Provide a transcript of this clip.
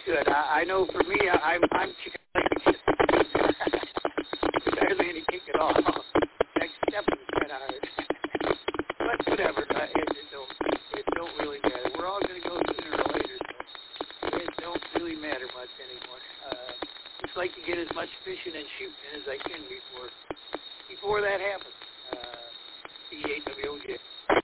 good. I know for me, I'm chicken leg. There's hardly any kick at all. Next step is kind of hard. But whatever. It don't really matter. We're all going to go sooner or later, so it don't really matter much anymore. Just like to get as much fishing and shooting as I can before that happens. CAWJ.